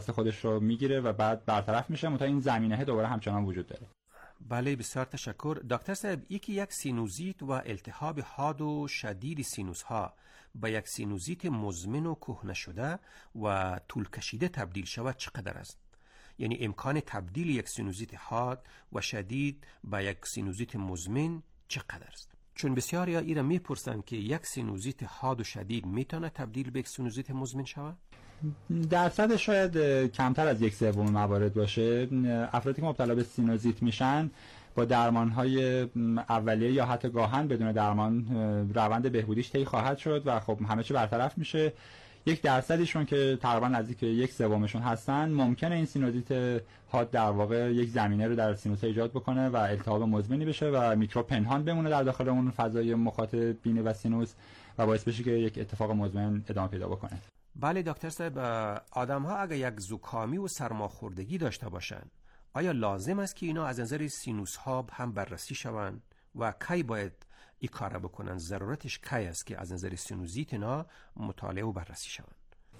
خودش رو میگیره و بعد برطرف میشه، منتها این زمینه دوباره همچنان وجود داره. بله بسیار تشکر. دکتر صاحب، یک سینوزیت و التهاب حاد و شدید سینوس ها به یک سینوزیت مزمن و کهنه شده و طول کشیده تبدیل شود چقدر است؟ یعنی امکان تبدیل یک سینوزیت حاد و شدید به یک سینوزیت مزمن چقدر است؟ چون بسیاری ایران میپرسند که یک سینوزیت حاد و شدید میتونه تبدیل به یک سینوزیت مزمن شود؟ درصد شاید کمتر از 1/3 موارد باشه. افرادی که مبتلا به سینوزیت میشن با درمان‌های اولیه یا حتی گاهن بدون درمان روند بهبودیش طی خواهد شد و خب همه چی برطرف میشه. 1% که تقریبا نزدیک 1/3 هستن ممکنه این سینوزیت حاد در واقع یک زمینه رو در سینوس ایجاد بکنه و التهاب مزمنی بشه و میکروب پنهان بمونه در داخل اون فضای مخاط بینی و سینوس و باعث بشه که یک اتفاق مزمن ادامه پیدا بکنه. بله دکتر صاحب، آدم ها اگر یک زکامی و سرماخوردگی داشته باشند، آیا لازم است که اینا از نظر سینوس ها هم بررسی شوند و کی باید این کار بکنن؟ ضرورتش کی است که از نظر سینوزیت اینا مطالعه و بررسی شوند؟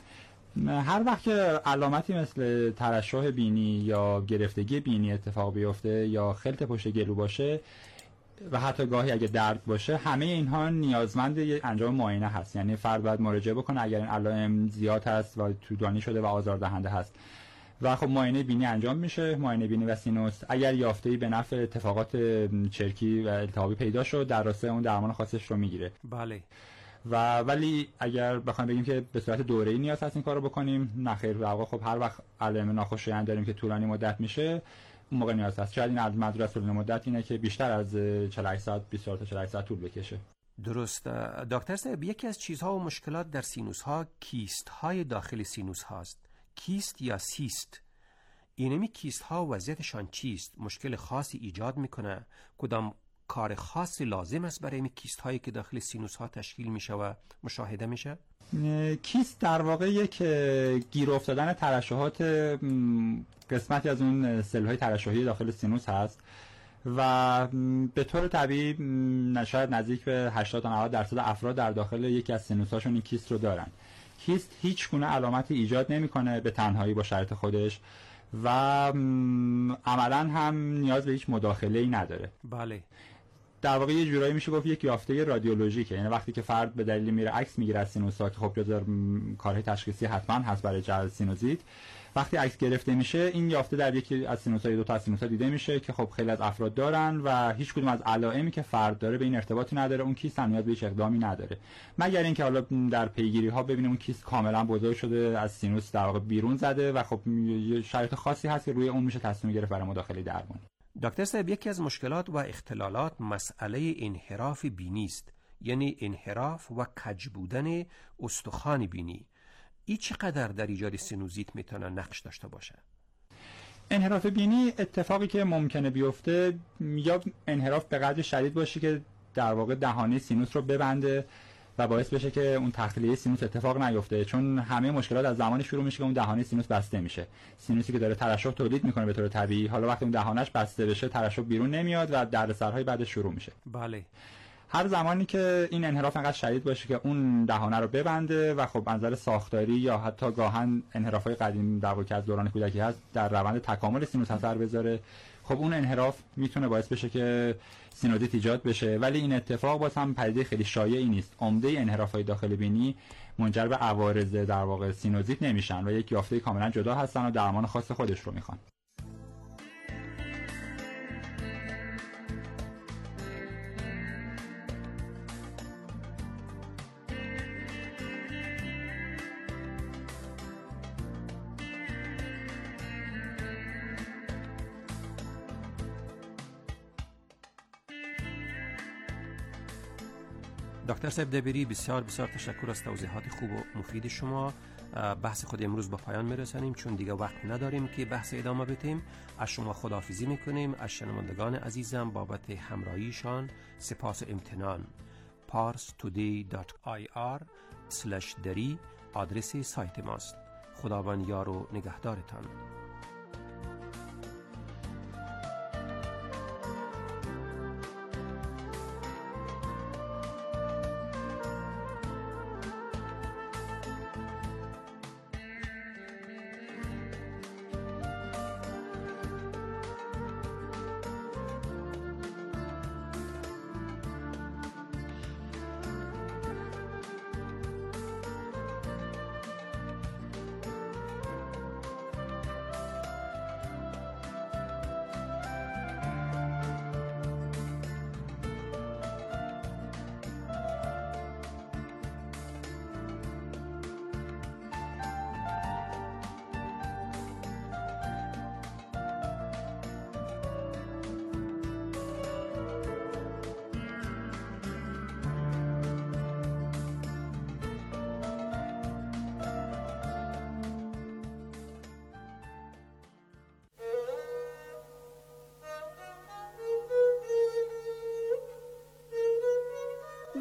هر وقت که علامتی مثل ترشح بینی یا گرفتگی بینی اتفاق بیفته یا خلط پشت گلو باشه و حتی گاهی اگه درد باشه، همه اینها نیازمند انجام معاینه هست. یعنی فرد باید مراجعه بکنه اگر این علائم زیاد هست و طولانی شده و آزاردهنده هست و خب معاینه بینی انجام میشه، معاینه بینی و سینوس. اگر یافته‌ای به نفع اتفاقات چرکی و التهابی پیدا شد، در راستای اون درمان خاصش رو میگیره. بله. ولی اگر بخوایم بگیم که به صورت دوره‌ای نیاز هست این کارو بکنیم، نه خیر. واقعا خب هر وقت علائم ناخوشایند داریم که طولانی مدت میشه، اون موقع نیاز هست. شاید این از مدرسه طولانی مدت اینه که بیشتر از 48 ساعت 24 تا 48 ساعت طول بکشه. درست. دکتر صاحب، یکی از چیزها و مشکلات در سینوس ها کیست های داخل سینوس هاست. کیست یا سیست، اینمی کیست ها وضعیتشان چیست؟ مشکل خاصی ایجاد میکنه؟ کدام کار خاصی لازم است برای این کیست هایی که داخل سینوس ها تشکیل میشه و مشاهده میشه؟ کیست در واقع یک گیر افتادن ترشحات قسمتی از اون سل های ترشحی داخل سینوس هست و به طور طبیعی شاید نزدیک به 80 تا 90% افراد در داخل یکی از سینوس هاشون این کیست رو دارن. کیست هیچ گونه علامتی ایجاد نمیکنه به تنهایی با شرط خودش و عملاً هم نیاز به هیچ مداخله‌ای نداره. بله. در واقع یه جورایی میشه گفت یک یافته رادیولوژیکه. یعنی وقتی که فرد به دلیل میره عکس میگیره از سینوس‌ها که خب جزو کارهای تشخیصی حتما هست برای جهت سینوزیت، وقتی عکس گرفته میشه این یافته در یکی از سینوس‌های دو تا از سینوس‌ها دیده میشه که خب خیلی از افراد دارن و هیچ کدوم از علائمی که فرد داره به این ارتباطی نداره. اون کیست هم نیاز به هیچ اقدامی نداره مگر اینکه حالا در پیگیری‌ها ببینیم اون کیست کاملا بزرگ شده، از سینوس در واقع بیرون زده و خب یه شرایط خاصی هست که روی اون میشه تصمیم گرفت برای مداخله درمانی. دکتر صاحب، یکی از مشکلات و اختلالات مسئله انحراف بینی است، یعنی انحراف و کج بودن استخوان بینی. این چقدر در ایجاد سینوزیت میتونه نقش داشته باشه؟ انحراف بینی اتفاقی که ممکنه بیفته یا انحراف به قدر شدید باشه که در واقع دهانه سینوس رو ببنده و باعث بشه که اون تخلیه سینوس اتفاق نیفته، چون همه مشکلات از زمانی شروع میشه که اون دهانه سینوس بسته میشه. سینوسی که داره ترشح تولید میکنه به طور طبیعی، حالا وقتی اون دهانش بسته بشه ترشح بیرون نمیاد و دردسرهای بعدش شروع میشه. بله. هر زمانی که این انحراف انقدر شدید باشه که اون دهانه رو ببنده و خب از نظر ساختاری یا حتی گاهن انحرافای قدیم در واقع از دوران کودکی هست در روند تکامل سینوس اثر بذاره، خب اون انحراف میتونه باعث بشه که سینوزیت ایجاد بشه. ولی این اتفاق باز هم پدیده خیلی شایعی نیست. عمده انحرافای داخل بینی منجر به عوارض در واقع سینوزیت نمیشن و یک یافته کاملا جدا هستن و درمان خاص خودش رو میخوان. دکتر صاحب دبیری، بسیار بسیار تشکر از توضیحات خوب و مفید شما. بحث خود امروز با پایان میرسانیم چون دیگه وقت نداریم که بحث ادامه بدیم. از شما خداحافظی میکنیم. از شنوندگان عزیزم بابت همراهیشان سپاس و امتنان. parstoday.ir/dari آدرس سایت ماست. خداوند یار و نگهدارتان.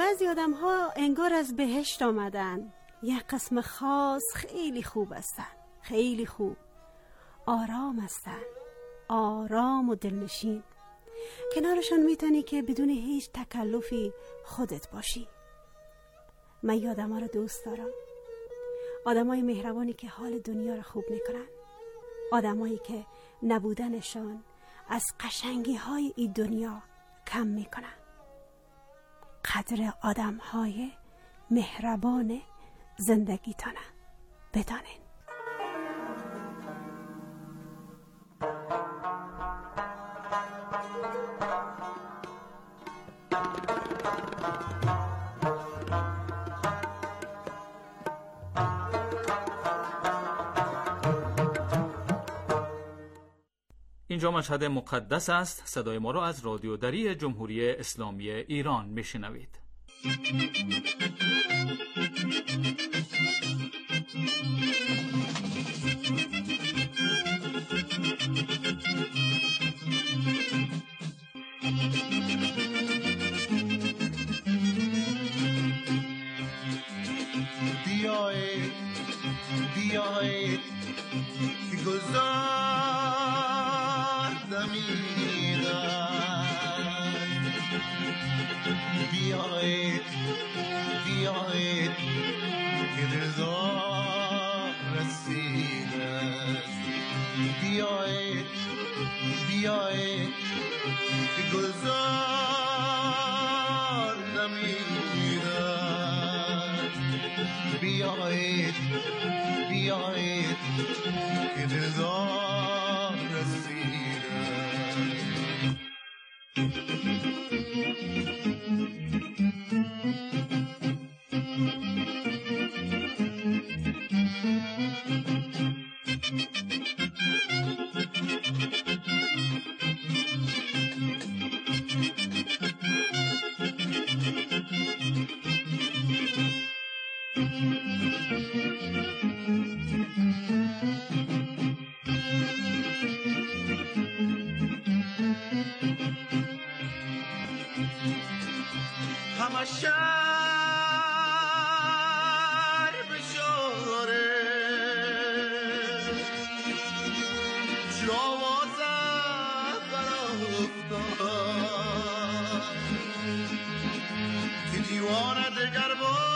بعضی آدم ها انگار از بهشت آمدن. یک قسم خاص خیلی خوب هستن، خیلی خوب، آرام هستن، آرام و دلنشین. کنارشان میتونی که بدون هیچ تکلفی خودت باشی. من این آدم ها رو دوست دارم، آدم های مهربانی که حال دنیا رو خوب میکنن، آدم هایی که نبودنشان از قشنگی های این دنیا کم میکنن. قدر آدم های مهربان زندگیتانه بدانین. اینجا مشهد مقدس است. صدای ما را از رادیو دری جمهوری اسلامی ایران میشنوید. بیایید بیایید که بیایید بیایید که رضا رسیده. بیایید بیایید که گلزار دمیده. بیایید بیایید که رضا رسیده. همه شهر بشاره جوازه برافتاد که دیوانه دگر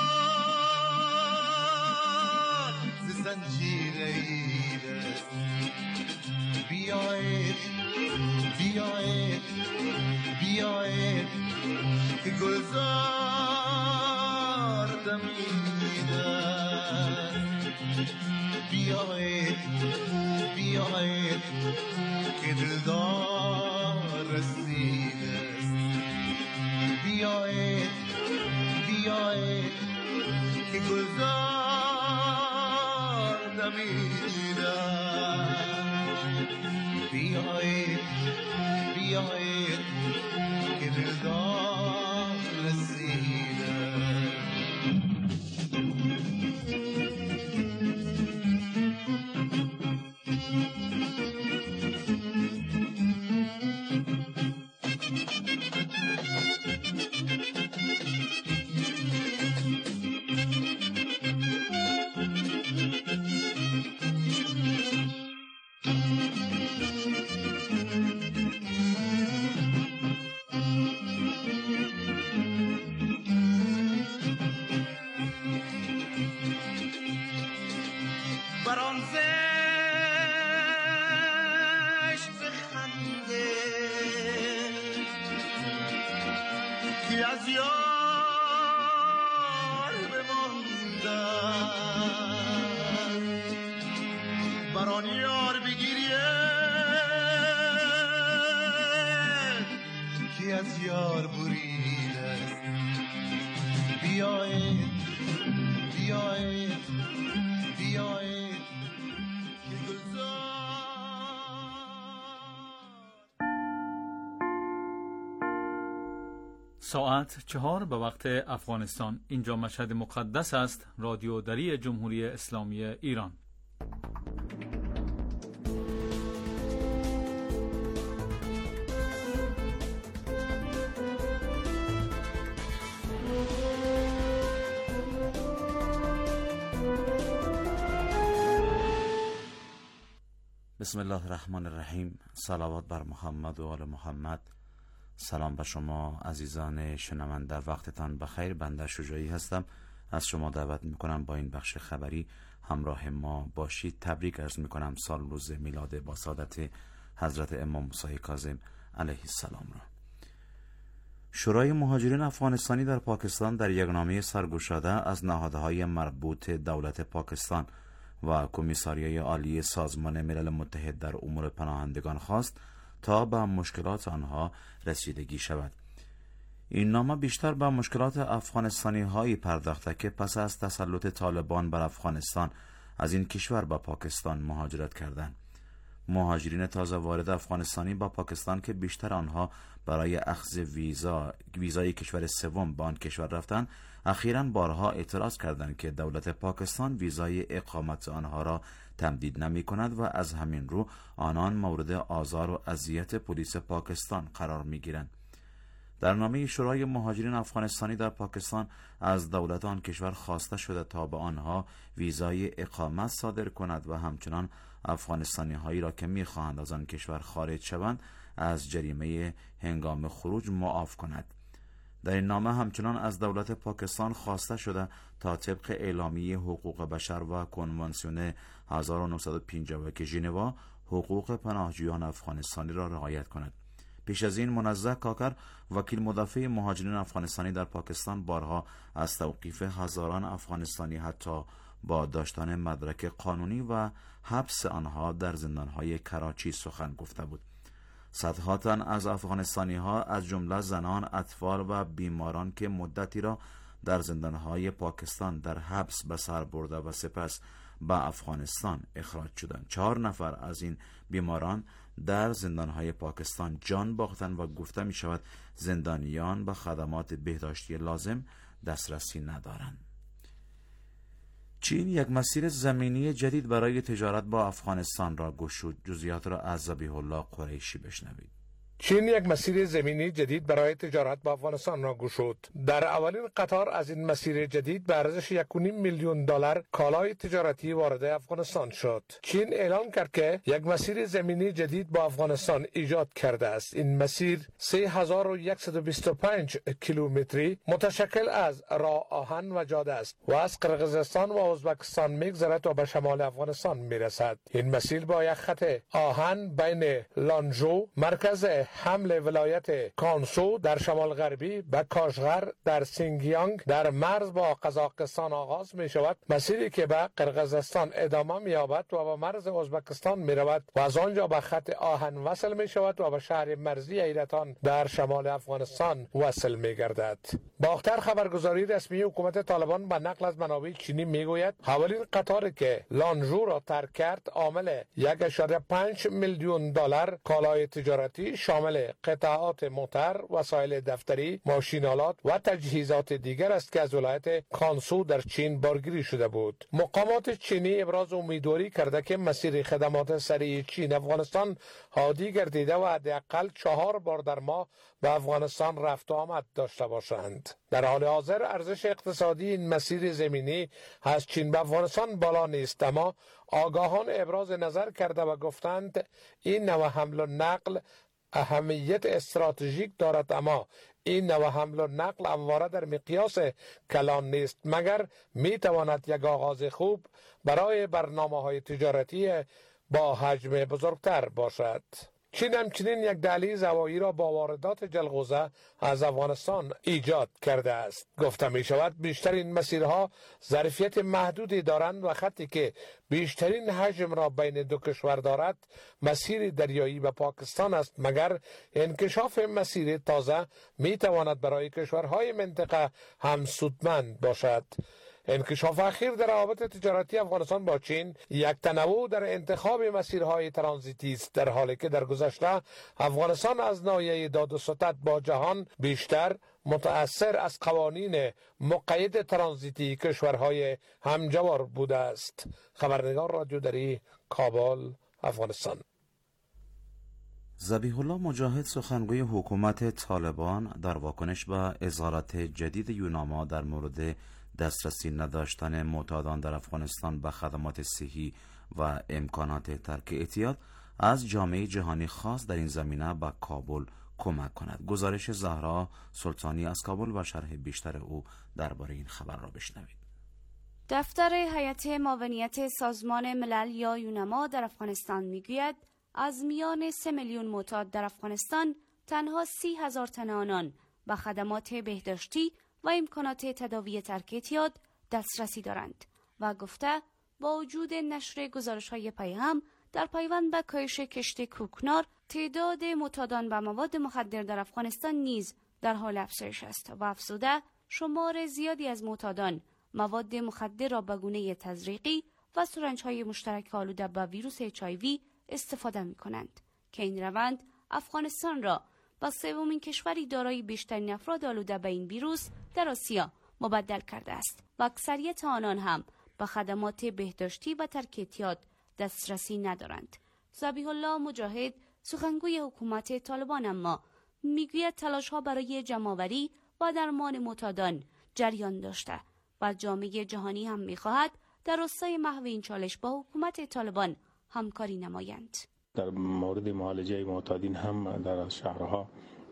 بار ز زنجیر ایده. بیایید بیایید بیایید که گلزار دمیده. بیایید بیایید که دلدار رسیده. بیایید بیایید که گلزار دمیده. بیایید بیایید که دلدار رسیده. بران زشت بخنده که از یار بماندن. بران یار بگیرید که از یار بریده. بیایید بیایید بیایید. ساعت 4 به وقت افغانستان. اینجا مشهد مقدس است. رادیو دری جمهوری اسلامی ایران. بسم الله الرحمن الرحیم. صلوات بر محمد و آل محمد. سلام به شما عزیزان شنونده، وقتتان بخیر. بنده شجاعی هستم. از شما دعوت میکنم با این بخش خبری همراه ما باشید. تبریک عرض میکنم سال روز میلاد با سعادت حضرت امام موسی کاظم علیه السلام را. شورای مهاجرین افغانستانی در پاکستان در یک نامه سرگشاده از نهادهای مربوط دولت پاکستان و کمیساریای عالی سازمان ملل متحد در امور پناهندگان خواست تا به مشکلات آنها رسیدگی شود. این نامه بیشتر به مشکلات افغانستانی هایی پرداخته که پس از تسلط طالبان بر افغانستان از این کشور به پاکستان مهاجرت کردند. مهاجرین تازه وارد افغانستانی با پاکستان که بیشتر آنها برای اخذ ویزای کشور سوم به آن کشور رفتند، اخیراً بارها اعتراض کردند که دولت پاکستان ویزای اقامت آنها را تمدید نمی کند و از همین رو آنان مورد آزار و اذیت پلیس پاکستان قرار می گیرند. در نامه شورای مهاجرین افغانستانی در پاکستان از دولت آن کشور خواسته شده تا به آنها ویزای اقامت صادر کند و همچنان افغانستانی هایی را که می خواهند از آن کشور خارج شوند از جریمه هنگام خروج معاف کند. در این نامه همچنان از دولت پاکستان خواسته شده تا طبق اعلامیه حقوق بشر و کنوانسیون 1951 ژنوا حقوق پناهجویان افغانستانی را رعایت کند. پیش از این منزه کاکر، وکیل مدافع مهاجرین افغانستانی در پاکستان، بارها از توقیف هزاران افغانستانی حتی با داشتن مدرک قانونی و حبس آنها در زندانهای کراچی سخن گفته بود. صدها تن از افغانستانی ها از جمله زنان، اطفال و بیماران که مدتی را در زندانهای پاکستان در حبس به سر برده و سپس به افغانستان اخراج شدند. 4 نفر از این بیماران در زندانهای پاکستان جان باختند و گفته می شود زندانیان به خدمات بهداشتی لازم دسترسی ندارند. چین یک مسیر زمینی جدید برای تجارت با افغانستان را گشود. جزئیات را از ذبیح الله قریشی بشنوید. چین یک مسیر زمینی جدید برای تجارت با افغانستان را گشود. در اولین قطار از این مسیر جدید به ارزش 1.5 میلیون دلار کالای تجارتی وارد افغانستان شد. چین اعلام کرد که یک مسیر زمینی جدید با افغانستان ایجاد کرده است. این مسیر 3125 کیلومتری متشکل از راه آهن و جاده است و از قرقیزستان و ازبکستان می‌گذرد و به شمال افغانستان می‌رسد. این مسیر با یک خط آهن بین لانجو، مرکز حمل ولایت کانسو در شمال غربی، به کاشغر در سینگیانگ در مرز با قزاقستان آغاز می شود، مسیری که به قرقیزستان ادامه می یابد و به مرز ازبکستان می رود و از آنجا به خط آهن وصل می شود و به شهر مرزی ایرتان در شمال افغانستان وصل می گردد. باختر خبرگزاری رسمی حکومت طالبان به نقل از منابع چینی می گوید اولین قطاری که لانجو را ترک کرد عامل 1.5 میلیون دلار کالای تجارتی شامل قطعات موتر، وسایل دفتری، ماشینالات و تجهیزات دیگر است که از ولایت کانسو در چین بارگیری شده بود. مقامات چینی ابراز امیدواری کرده که مسیر خدمات سریع چین افغانستان عادی گردیده و حداقل 4 بار در ماه به افغانستان رفت و آمد داشته باشند. در حال حاضر ارزش اقتصادی این مسیر زمینی از چین به افغانستان بالا نیست، اما آگاهان ابراز نظر کرده و گفتند این نوع حمل و نقل اهمیت استراتژیک دارد، اما این نوع حمل و نقل همواره در مقیاس کلان نیست، مگر می تواند یک آغاز خوب برای برنامه‌های تجارتی با حجم بزرگتر باشد. چین همچنین یک دهلیز هوایی را با واردات جلغوزه از افغانستان ایجاد کرده است. گفته می شود بیشتر این مسیرها ظرفیت محدودی دارند و خطی که بیشترین حجم را بین دو کشور دارد مسیر دریایی به پاکستان است، مگر انکشاف مسیر تازه می تواند برای کشورهای منطقه هم سودمند باشد. انکشاف اخیر در روابط تجارتی افغانستان با چین یک تنوع در انتخاب مسیرهای ترانزیتی است، در حالی که در گذشته افغانستان از ناحیه داد و ستد با جهان بیشتر متأثر از قوانین مقید ترانزیتی کشورهای همجوار بوده است. خبرنگار رادیو دری، کابل، افغانستان. ذبیح الله مجاهد، سخنگوی حکومت طالبان، در واکنش به اظهارات جدید یوناما در مورد دسترسی نداشتن معتادان در افغانستان به خدمات صحی و امکانات ترک اعتیاد از جامعه جهانی خواست در این زمینه به کابل کمک کند. گزارش زهرا سلطانی از کابل و شرح بیشتر او درباره این خبر را بشنوید. دفتر هیئت معاونیت سازمان ملل یا یونما در افغانستان میگوید از میان 3 میلیون معتاد در افغانستان تنها 30,000 تن آنان به خدمات بهداشتی و امکانات تداوی ترک اعتیاد دسترسی دارند و گفته با وجود نشر گزارش‌های پیهم در پیوند به کاهش کشت کوکنار، تعداد معتادان به مواد مخدر در افغانستان نیز در حال افزایش است و افزوده شمار زیادی از معتادان مواد مخدر را به گونه تزریقی و سرنج‌های مشترک آلوده به ویروس HIV استفاده می‌کنند که این روند افغانستان را با سومین کشوری دارای بیشترین افراد آلوده به این ویروس در آسیا مبدل کرده است و اکثریت آنان هم به خدمات بهداشتی و ترک اعتیاد دسترسی ندارند. ذبیح الله مجاهد سخنگوی حکومت طالبان اما میگوید تلاش‌ها برای جمع‌آوری و درمان معتادان جریان داشته و جامعه جهانی هم می‌خواهد در راستای محو این چالش با حکومت طالبان همکاری نمایند. در مورد معالجه معتادین هم در شهرها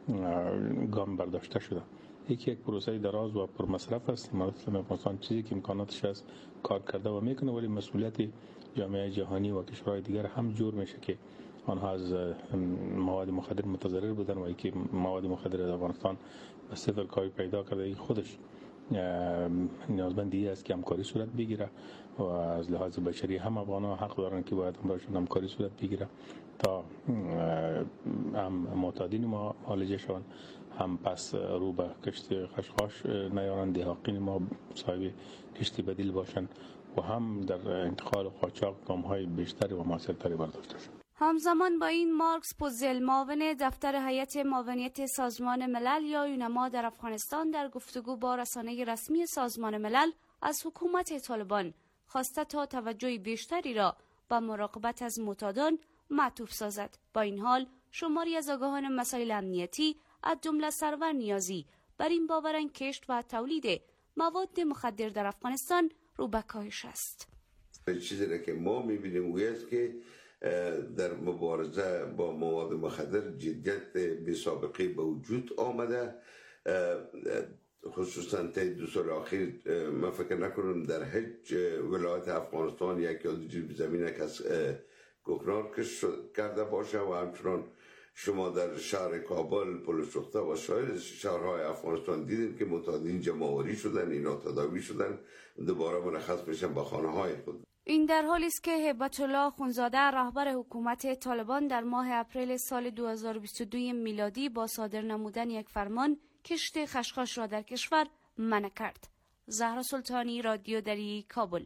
گام برداشته شده. یک پروسه دراز و پرمصرف است. مثلا افغانستان چیزی که امکاناتش است کار کرده و میکنه، ولی مسئولیت جامعه جهانی و کشورهای دیگر هم جور میشه که آنها از مواد مخدر متضرر بودن و اینکه مواد مخدر از افغانستان به صفر کاری پیدا کرده، این خودش نیازمندی است که همکاری صورت بگیره و از لحاظ بشری هم افغان‌ها حق دارن که باید همکاری صورت بگیره تا هم معتادین ما معالجه شوند، هم پس رو به کشت خشخاش نیارن، دهاقین ما صاحب کشتی بدیل باشن و هم در انتقال و قاچاق گام‌های بیشتری و موثرتری برداشته شوند. همزمان با این مارکس پوزل معاون دفتر هیئت معاونیت سازمان ملل یا یونما در افغانستان در گفتگو با رسانه رسمی سازمان ملل از حکومت طالبان خواسته تا توجه بیشتری را به مراقبت از معتادان معطوف سازد. با این حال شماری از آگاهان مسائل امنیتی از جمله سرور نیازی بر این باورند کشت و تولید مواد مخدر در افغانستان رو به کاهش است. چیزی را که ما می‌بینیم است که در مبارزه با مواد مخدر جدیت بی سابقه به وجود آمده، خصوصا تا 2 سال اخیر من فکر نکنم در هیچ ولایت افغانستان یک یا دو زمین کس کوکنار کش کرده باشه و همچنان شما در شهر کابل، پلسوخته و سایر شهرهای افغانستان دیدید که معتادین جمع‌آوری شدن، اینا تداوی شدن، دوباره مرخص میشن به خانه‌های خود. این در حالی است که هیبت الله خونزاده رهبر حکومت طالبان در ماه اپریل سال 2022 میلادی با صادر نمودن یک فرمان کشت خشخاش را در کشور منع کرد. زهرا سلطانی، رادیو دری، کابل.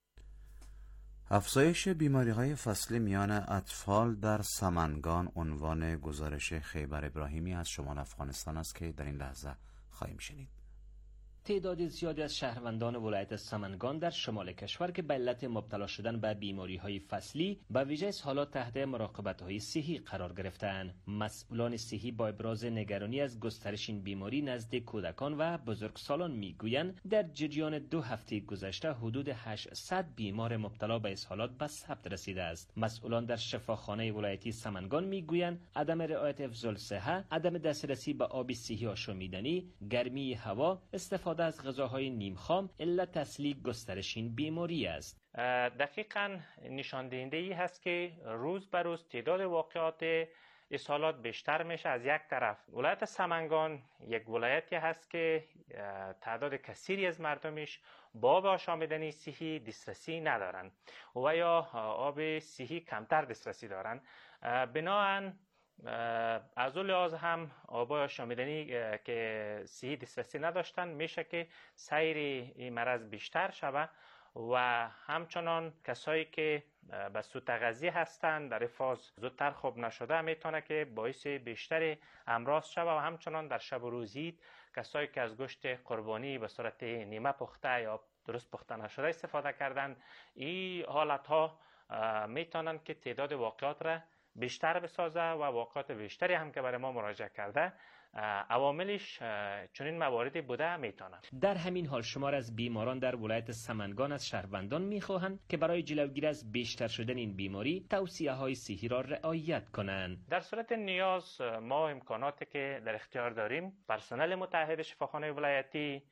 افزایش بیماری‌های فصلی میان اطفال در سمنگان عنوان گزارش خیبر ابراهیمی از شمال افغانستان است که در این لحظه خواهیم شنید. تعداد زیادی از شهروندان ولایت سمنگان در شمال کشور که به علت مبتلا شدن به بیماری‌های فصلی به ویژه حالات تحت مراقبت‌های صحی قرار گرفتند. مسئولان صحی با ابراز نگرانی از گسترش این بیماری نزد کودکان و بزرگسالان میگویند در جریان 2 هفته گذشته حدود 800 بیمار مبتلا به اسهالات به ثبت رسیده است. مسئولان در شفاخانه ولایتی سمنگان میگویند عدم رعایت حفظ الصحه، عدم دسترسی به آب صحی آشامیدنی، گرمی هوا، استفاده از غذاهای نیم خام علت اصلی گسترش این بیماری است. دقیقاً نشان دهنده ای هست که روز به روز تعداد واقعات اسهالات بیشتر میشه. از یک طرف ولایت سمنگان یک ولایتی هست که تعداد کثیری از مردمش با آب آشامیدنی صحی دسترسی ندارن و یا آب صحی کمتر دسترسی دارن. بنابراین از اون لحاظ هم آبای آشامیدنی که صحی دسترسی نداشتن میشه که سیر این مرض بیشتر شود و همچنان کسایی که به سوء تغذیه هستند در فاز زودتر خوب نشده میتونه که باعث بیشتر امراض شود و همچنان در شب و روز عید کسایی که از گوشت قربانی به صورت نیمه پخته یا درست پخته نشده استفاده کردن، این حالت ها میتونن که تعداد واقعات را بیشتر بسازه و واقعات بیشتری هم که برای ما مراجعه کرده عواملش چنین مواردی بوده میتونه. در همین حال شمار از بیماران در ولایت سمنگان از شهروندان میخواهند که برای جلوگیری از بیشتر شدن این بیماری توصیه های صحی را رعایت کنند. در صورت نیاز ما امکاناتی که در اختیار داریم، پرسنل متحد شفاخانه ولایتی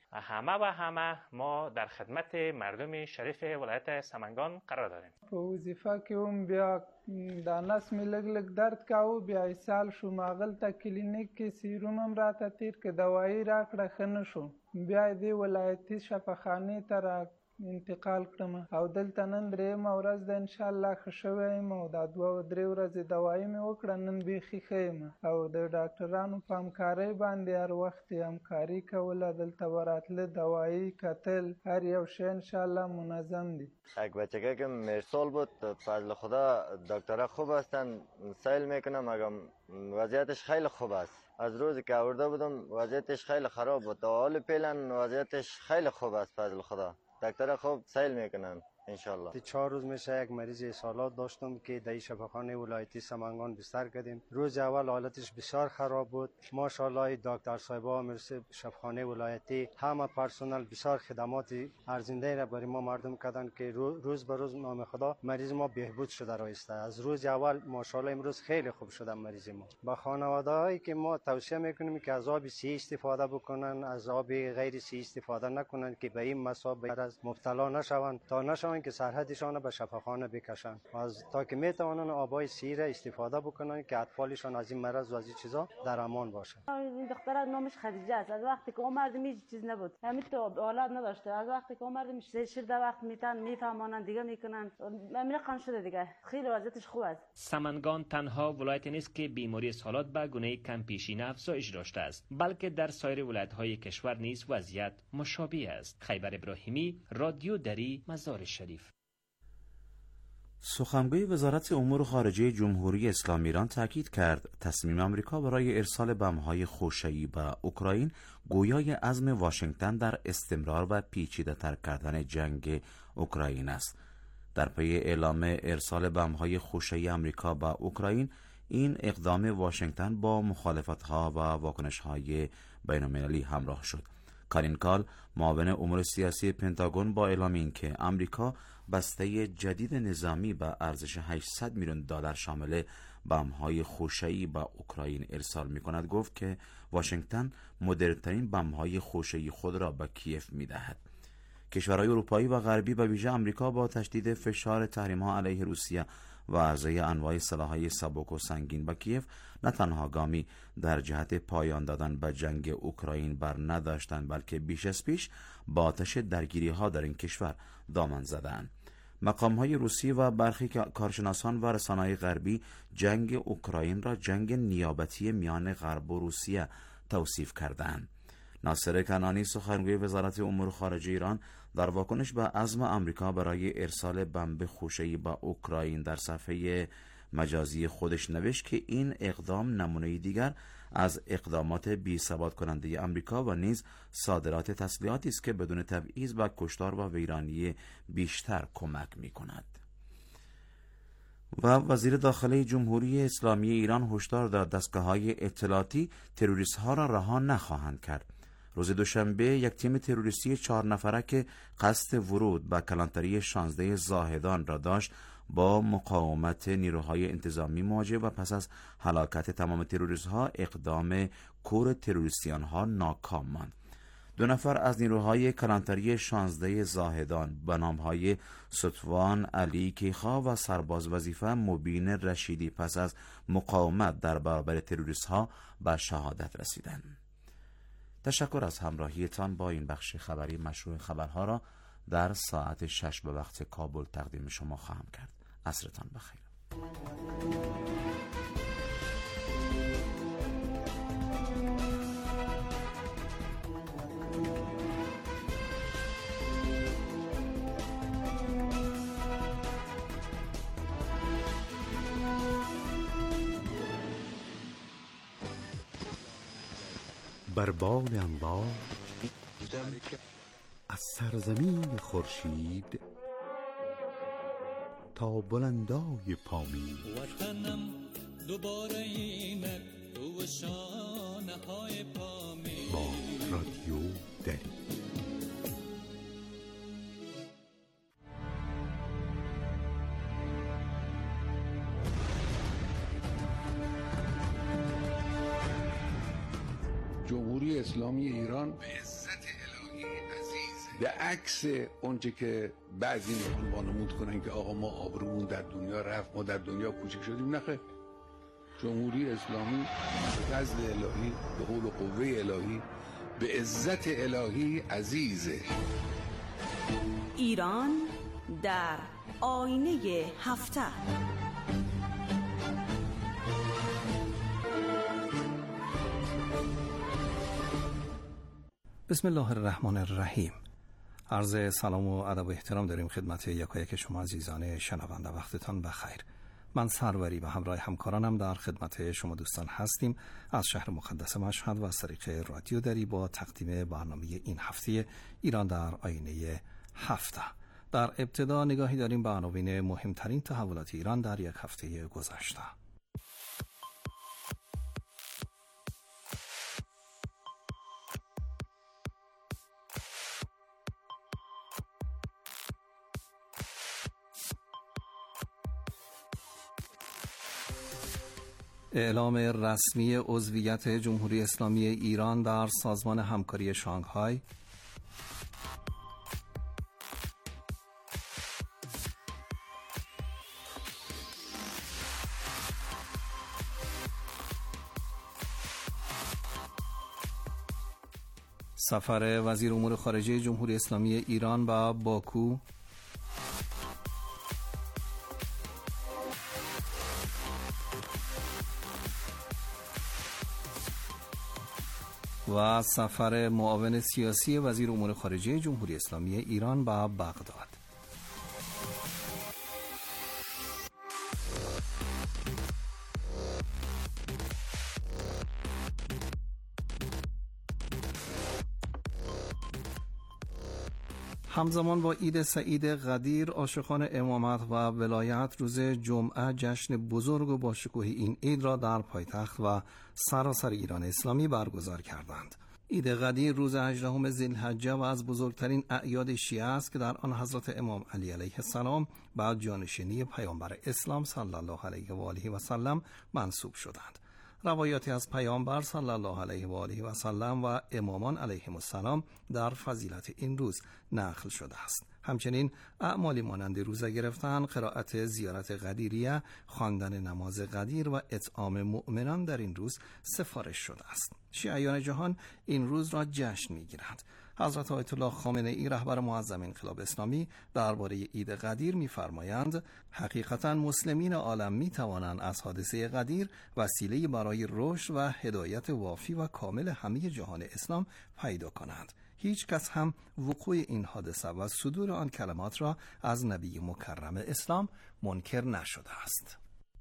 همه ما در خدمت مردم شریف ولایت سمنگان قرار داریم. په وظیفه کې هم بیا دا نس مې لږ درد کاوه، بیا ایسال شوم، هغلته کلینیک کې سیروم هم راته تیر که دوایي راکړه، ښه نه شوم. بیا دې ولایتي شفاخانې ته را انتقال کړم او دلته نن درېیمه ورځ ده انشاءالله ښه شوی یم او دا 2-3 ورځې دوایي مې وکړه، نن بیخي ښه یم او د ډاکټرانو په همکارۍ باندې هر وخت همکاري کوله، دلته به راتله دوایي کتل، هر یو شی انشاءالله منظم دی. یک بچگی که مرسال بود، فضل خدا دکترها خوب هستن، سیل میکنم اگر وضعیتش خیلی خوب است. از روزی که آورده بودم وضعیتش خیلی خراب بود، تا حال فعلا وضعیتش خیلی خوب است. فضل خدا دکترها خوب سیل میکنن انشالله. 4 روز میشه یک مریض اسهالات داشتم که در شفاخانه ولایتی سمنگان بستر کردیم. روز اول حالتش بسیار خراب بود. ماشاءالله دکتر صاحبا مرسی شفاخانه ولایتی همه پرسنل بسیار خدمات ارزنده را برای ما مردم کردن که روز به روز نام خدا مریض ما بهبود شده رایسته. از روز اول ماشاءالله امروز خیلی خوب شده مریض ما. با خانواده هایی که ما توصیه میکنیم که از آب صحی استفاده بکنن، از آب غیر صحی استفاده نکنن که به این مصاب مبتلا نشوند، تا نشوند که سرحدشان به شفاخانه بکشن، از تا که میتوانن آبای صحی را استفاده بکنن که اطفالشان از این مرض و از این چیزا در امان باشن. این دختر نامش خدیجه است. از وقتی که اومدم هیچ چیز نبود، همین تو اولاد نداشته. از وقتی که اومدم شده وقت میفهمونن دیگه میکنن، همین قان شده دیگه، خیلی وضعیتش خوب است. سمنگان تنها ولایتی نیست که بیماری اسهالات به گونه کم پیشینه افزایش داشته است، بلکه در سایر ولایت‌های کشور نیز وضعیت مشابه است. خیبر ابراهیمی، رادیو دری، مزار شریف. سخنگوی وزارت امور خارجه جمهوری اسلامی ایران تاکید کرد تصمیم آمریکا برای ارسال بمب‌های خوشه‌ای به اوکراین گویای عزم واشنگتن در استمرار و پیچیده‌تر کردن جنگ اوکراین است. در پی اعلام ارسال بمب‌های خوشه‌ای آمریکا به اوکراین، این اقدام واشنگتن با مخالفت‌ها و واکنش‌های بین‌المللی همراه شد. کارین کال، معاون امور سیاسی پنتاگون، با اعلام اینکه آمریکا بسته جدید نظامی به ارزش 800 میلیون دلار شامل بمب‌های خوشه‌ای به اوکراین ارسال می‌کند، گفت که واشنگتن مدرن‌ترین بمب‌های خوشه‌ای خود را به کیف می‌دهد. کشورهای اروپایی و غربی به ویژه آمریکا با تشدید فشار تحریم‌ها علیه روسیه و عرضه انواع سلاح‌های سبک و سنگین به کیف نه تنها گامی در جهت پایان دادن به جنگ اوکراین بر نداشتند، بلکه بیش از پیش با آتش درگیری‌ها در این کشور دامن زدند. مقام‌های روسی و برخی کارشناسان و رسانه‌های غربی جنگ اوکراین را جنگ نیابتی میان غرب و روسیه توصیف کردند. ناصر کنعانی، سخنگوی وزارت امور خارجه ایران، در واکنش به عزم آمریکا برای ارسال بمب خوشه‌ای به اوکراین در صفحه مجازی خودش نوشت که این اقدام نمونه دیگر از اقدامات بی‌ثبات کننده آمریکا و نیز صادرات تسلیحاتی است که بدون تبعیض و کشتار و ویرانی بیشتر کمک می‌کند. و وزیر داخله جمهوری اسلامی ایران هشدار داد دستگاه‌های اطلاعاتی تروریست‌ها را رها نخواهند کرد. روز دوشنبه یک تیم تروریستی 4 نفره که قصد ورود به کلانتری 16 زاهدان را داشت با مقاومت نیروهای انتظامی مواجه و پس از هلاکت تمام تروریست‌ها اقدام کور تروریستیان‌ها ناکام ماند. 2 نفر از نیروهای کلانتری 16 زاهدان به نام‌های ستوان علی کیخا و سرباز وظیفه مبین رشیدی پس از مقاومت در برابر تروریست‌ها به شهادت رسیدند. تشکر از همراهیتان با این بخش خبری. مشروع خبرها را در ساعت 6 به وقت کابل تقدیم شما خواهم کرد. عصرتان بخیر. بر بال انبار از سرزمین خورشید تا بلندای پامین، وطنم دوباره اینک با رادیو دری. جمهوری اسلامی ایران به عزت الهی عزیزه، به عکس اونچه که بعضی میخوان وانمود کنن که آقا ما آبرومون در دنیا رفت، ما در دنیا کوچک شدیم. نخیر، جمهوری اسلامی به فضل الهی، به حول و قوه الهی، به عزت الهی عزیزه. ایران در آینه هفته. بسم الله الرحمن الرحیم. عرض سلام و ادب و احترام داریم خدمت یکایک شما عزیزان شنونده. وقتتان بخیر. من سروری به همراه همکارانم در خدمت شما دوستان هستیم از شهر مقدس مشهد و از طریق رادیو دری با تقدیم برنامه این هفته ایران در آینه هفته. در ابتدا نگاهی داریم به عناوین مهمترین تحولات ایران در یک هفته گذشته. اعلام رسمی عضویت جمهوری اسلامی ایران در سازمان همکاری شانگهای، سفر وزیر امور خارجه جمهوری اسلامی ایران به باکو و سفر معاون سیاسی وزیر امور خارجه جمهوری اسلامی ایران به بغداد. همزمان با عید سعید قدیر، عاشقان امامت و ولایت روز جمعه جشن بزرگ و با شکوه این عید را در پایتخت و سراسر ایران اسلامی برگزار کردند. عید قدیر روز 18 ذی‌الحجه و از بزرگترین اعیاد شیعه است که در آن حضرت امام علی علیه السلام بعد جانشینی پیامبر اسلام صلی الله علیه و آله و سلم منصوب شدند. روایاتی از پیامبر صلی الله علیه و آله و سلم و امامان علیهم السلام در فضیلت این روز نقل شده است. همچنین اعمالی مانند روزه گرفتن، قرائت زیارت قدیریه، خواندن نماز قدیر و اطعام مؤمنان در این روز سفارش شده است. شیعیان جهان این روز را جشن می‌گیرند. حضرت آیت الله خامنه‌ای رهبر معظم انقلاب اسلامی درباره عید قدیر می‌فرمایند حقیقتاً مسلمین عالم می‌توانند از حادثه قدیر وسیله برای رشد و هدایت وافی و کامل همه جهان اسلام پیدا کنند. هیچ کس هم وقوع این حادثه و صدور آن کلمات را از نبی مکرم اسلام منکر نشده است.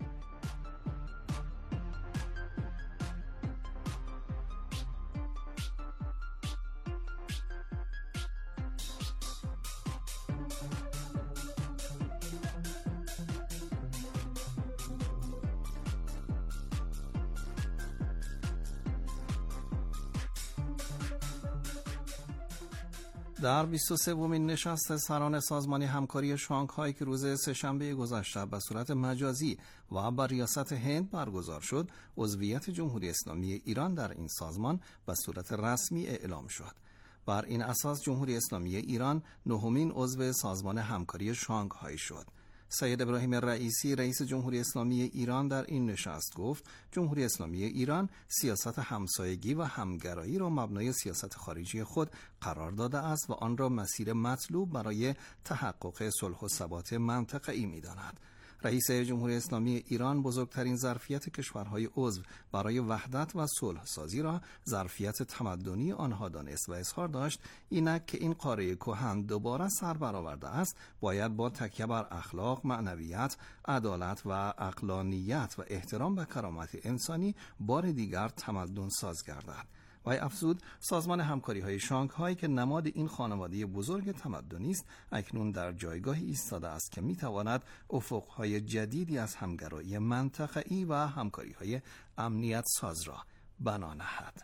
در 23مین نشست سران سازمان همکاری شانگهای که روز سه‌شنبه گذشته به صورت مجازی و با ریاست هند برگزار شد، عضویت جمهوری اسلامی ایران در این سازمان به صورت رسمی اعلام شد. بر این اساس جمهوری اسلامی ایران نهمین عضو سازمان همکاری شانگهای شد. سید ابراهیم رئیسی رئیس جمهوری اسلامی ایران در این نشست گفت جمهوری اسلامی ایران سیاست همسایگی و همگرایی را مبنای سیاست خارجی خود قرار داده است و آن را مسیر مطلوب برای تحقق صلح و ثبات منطقه‌ای می‌داند. رئیس جمهوری اسلامی ایران بزرگترین ظرفیت کشورهای عضو برای وحدت و صلح سازی را ظرفیت تمدنی آنها دانست و اظهار داشت اینک که این قاره کهن دوباره سر برآورده است باید با تکیه بر اخلاق، معنویت، عدالت و عقلانیت و احترام به کرامت انسانی بار دیگر تمدن ساز گردد. و افزود سازمان همکاری‌های شانگهای که نماد این خانواده بزرگ تمدنی است اکنون در جایگاهی ایستاده است که می‌تواند افق‌های جدیدی از همگرایی منطقه‌ای و همکاری‌های امنیت ساز را بنا نهد.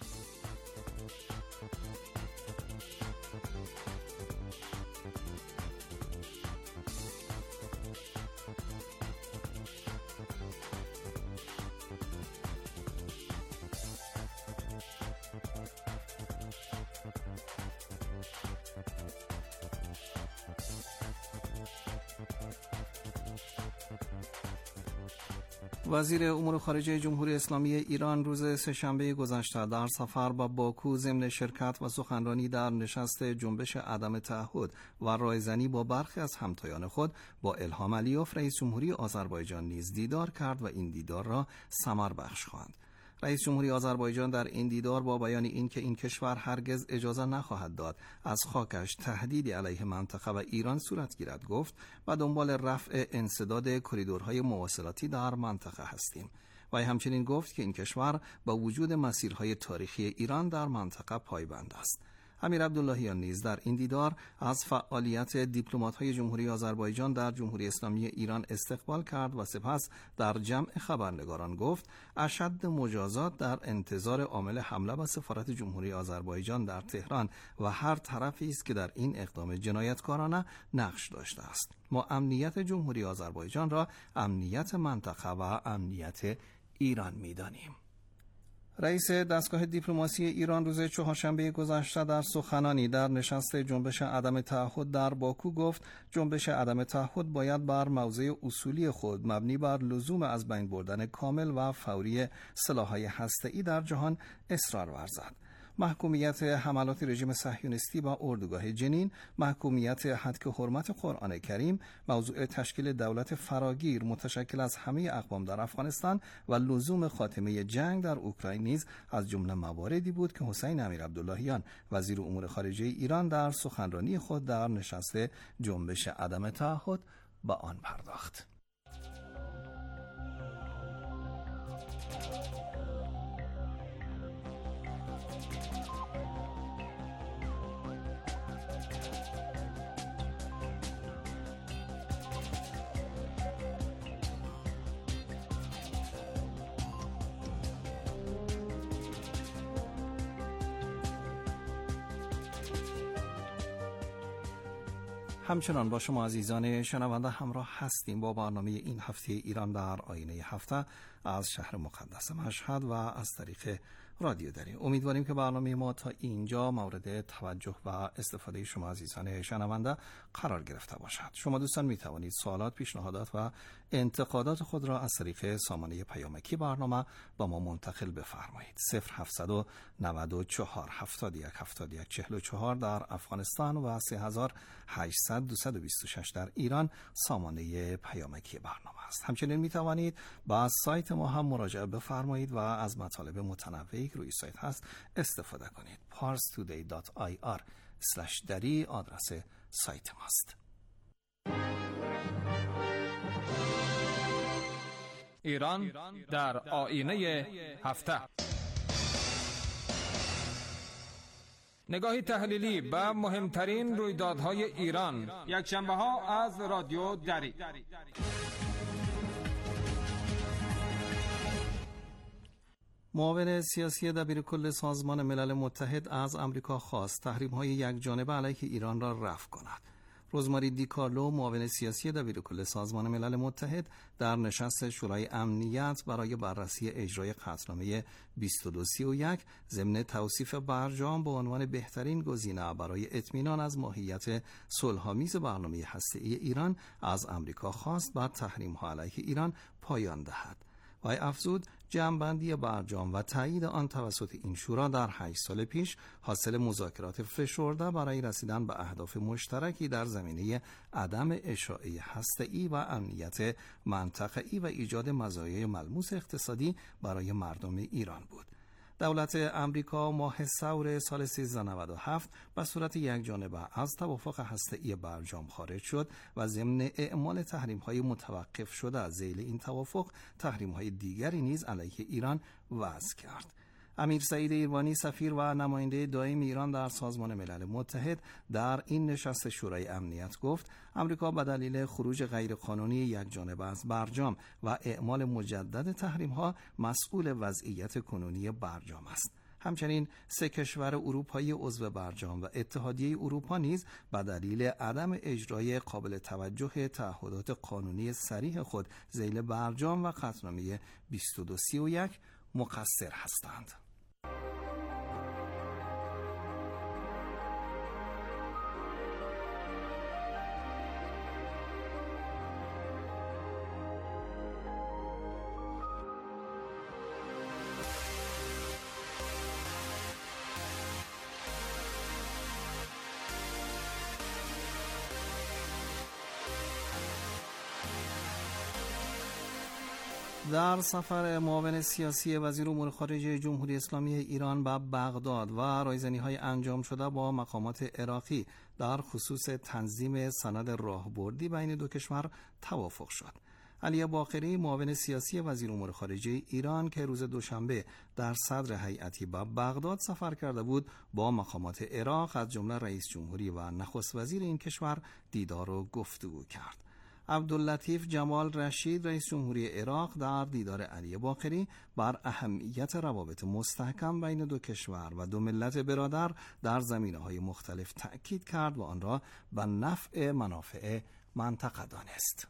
وزیر امور خارجه جمهوری اسلامی ایران روز سه‌شنبه گذشته در سفر به باکو ضمن شرکت و سخنرانی در نشست جنبش عدم تعهد و رایزنی با برخی از همتایان خود با الهام علیوف رئیس جمهوری آذربایجان نیز دیدار کرد و این دیدار را ثمر بخش خواند. رئیس جمهوری آذربایجان در این دیدار با بیان اینکه این کشور هرگز اجازه نخواهد داد از خاکش تهدیدی علیه منطقه و ایران صورت گیرد گفت و دنبال رفع انسداد کریدورهای مواصلاتی در منطقه هستیم. و همچنین گفت که این کشور با وجود مسیرهای تاریخی ایران در منطقه پایبند است. امیر عبداللهیان نیز در این دیدار از فعالیت دیپلمات‌های جمهوری آذربایجان در جمهوری اسلامی ایران استقبال کرد و سپس در جمع خبرنگاران گفت اشد مجازات در انتظار عامل حمله به سفارت جمهوری آذربایجان در تهران و هر طرفی است که در این اقدام جنایتکارانه نقش داشته است. ما امنیت جمهوری آذربایجان را امنیت منطقه و امنیت ایران می‌دانیم. رئیس دستگاه دیپلماسی ایران روز چهارشنبه گذشته در سخنانی در نشست جنبش عدم تعهد در باکو گفت جنبش عدم تعهد باید بر موضع اصولی خود مبنی بر لزوم از بین بردن کامل و فوری سلاح‌های هسته‌ای در جهان اصرار ورزد. محکومیت حملات رژیم صهیونیستی با اردوگاه جنین، محکومیت هتک حرمت قرآن کریم، موضوع تشکیل دولت فراگیر متشکل از همه اقوام در افغانستان و لزوم خاتمه جنگ در اوکراین نیز از جمله مواردی بود که حسین امیر عبداللهیان وزیر امور خارجه ایران در سخنرانی خود در نشست جنبش عدم تعهد به آن پرداخت. همچنان با شما عزیزان شنونده همراه هستیم با برنامه این هفته ایران در آینه هفته از شهر مقدس مشهد و از طریق رادیو دری. امیدواریم که برنامه ما تا اینجا مورد توجه و استفاده شما عزیزان شنونده قرار گرفته باشد. شما دوستان می توانید سوالات، پیشنهادات و انتقادات خود را از طریق سامانه پیامکی برنامه با ما منتقل بفرمایید. 0794 71 71 44 در افغانستان و 3800 226 در ایران سامانه پیامکی برنامه است. همچنین می توانید با سایت ما هم مراجعه بفرمایید و از مطالب متنوعی که روی سایت هست استفاده کنید. parstoday.ir/dari آدرس سایت ماست. ایران در آینه هفته. نگاهی تحلیلی به مهمترین رویدادهای ایران، یک شنبه ها از رادیو دری. معاون سیاسی دبیرکل سازمان ملل متحد از امریکا خواست تحریم‌های یکجانبه علیه ایران را رفع کند. روزماری دی کارلو، معاون سیاسی دبیرکل سازمان ملل متحد، در نشست شورای امنیت برای بررسی اجرای قطعنامه 2231 ضمن توصیف برجام به عنوان بهترین گزینه برای اطمینان از ماهیت صلح‌آمیز برنامه هسته‌ای ایران از امریکا خواست بعد تحریم‌ها علیه ایران پایان دهد. و افزود جمع‌بندی برجام و تایید آن توسط این شورا در 8 سال پیش حاصل مذاکرات فشرده برای رسیدن به اهداف مشترکی در زمینه عدم اشاعه هسته‌ای و امنیت منطقه‌ای و ایجاد مزایای ملموس اقتصادی برای مردم ایران بود. دولت امریکا ماه ثور سال 1397 به صورت یکجانبه از توافق هسته‌ای برجام خارج شد و ضمن اعمال تحریم‌های متوقف شده ذیل این توافق تحریم‌های دیگری نیز علیه ایران وضع کرد. امیر سعید ایروانی سفیر و نماینده دائم ایران در سازمان ملل متحد در این نشست شورای امنیت گفت آمریکا به دلیل خروج غیرقانونی یکجانبه از برجام و اعمال مجدد تحریم‌ها مسئول وضعیت کنونی برجام است. همچنین 3 کشور اروپایی عضو برجام و اتحادیه اروپا نیز به دلیل عدم اجرای قابل توجه تعهدات قانونی صریح خود ذیل برجام و قطعنامه 2231 مقصر هستند. در سفر معاون سیاسی وزیر امور خارجه جمهوری اسلامی ایران به بغداد و رایزنی‌های انجام شده با مقامات عراقی در خصوص تنظیم سند راهبردی بین دو کشور توافق شد. علی باقری معاون سیاسی وزیر امور خارجه ایران که روز دوشنبه در صدر هیئتی به بغداد سفر کرده بود با مقامات عراق از جمله رئیس جمهوری و نخست وزیر این کشور دیدار و گفتگو کرد. عبداللطیف جمال رشید رئیس جمهوری عراق در دیدار علی باقری بر اهمیت روابط مستحکم بین دو کشور و دو ملت برادر در زمینه‌های مختلف تأکید کرد و آن را به نفع منافع منطقه دانست.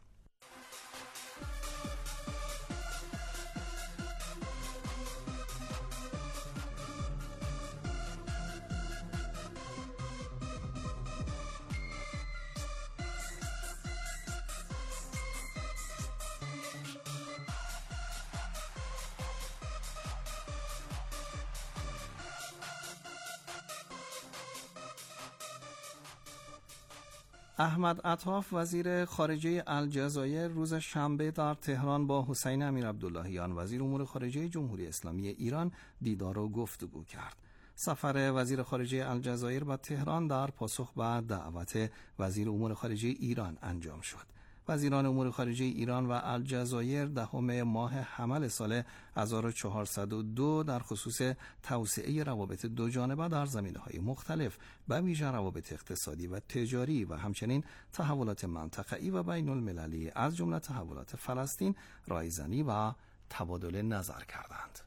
احمد عطاف وزیر خارجه الجزایر روز شنبه در تهران با حسین امیر عبداللهیان وزیر امور خارجه جمهوری اسلامی ایران دیدار و گفتگو کرد. سفر وزیر خارجه الجزایر به تهران در پاسخ به دعوت وزیر امور خارجه ایران انجام شد. وزیران امور خارجه ایران و الجزایر 10 ماه حمل سال 1402 در خصوص توسعه روابط دوجانبه در زمینه‌های مختلف به ویژه روابط اقتصادی و تجاری و همچنین تحولات منطقه‌ای و بین المللی از جمله تحولات فلسطین رایزنی و تبادل نظر کردند.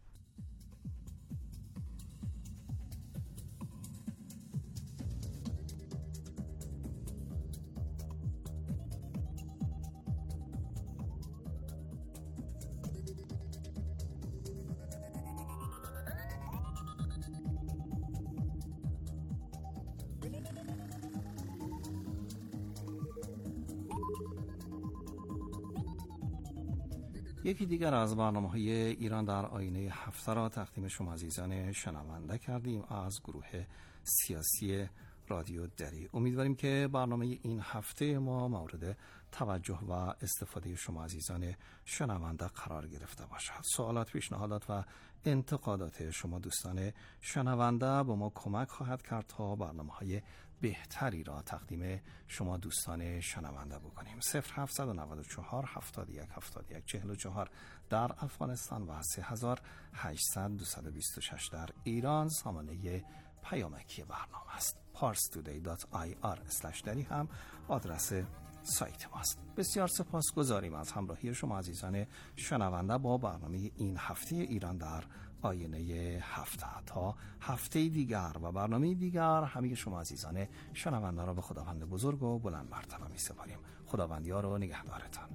یکی دیگر از برنامه‌های ایران در آینه هفته را تقدیم شما عزیزان شنونده کردیم از گروه سیاسی رادیو دری. امیدواریم که برنامه این هفته ما مورد توجه و استفاده شما عزیزان شنونده قرار گرفته باشد. سوالات، پیشنهادات و انتقادات شما دوستان شنونده با ما کمک خواهد کرد تا برنامه‌های بهتری را تقدیم شما دوستان شنونده بکنیم. 0794 71 71 44 در افغانستان و 3800 226 در ایران سامانه پیامکی برنامه است. parstoday.ir/dari هم آدرس سایت ماست. بسیار سپاسگزاریم از همراهی شما عزیزان شنونده با برنامه این هفته ایران در آینه هفته. تا هفته دیگر و برنامه دیگر همه شما عزیزان شنونده را به خداوند بزرگ و بلند مرتبه می سپاریم. خداوندی ها رو نگهدارتان.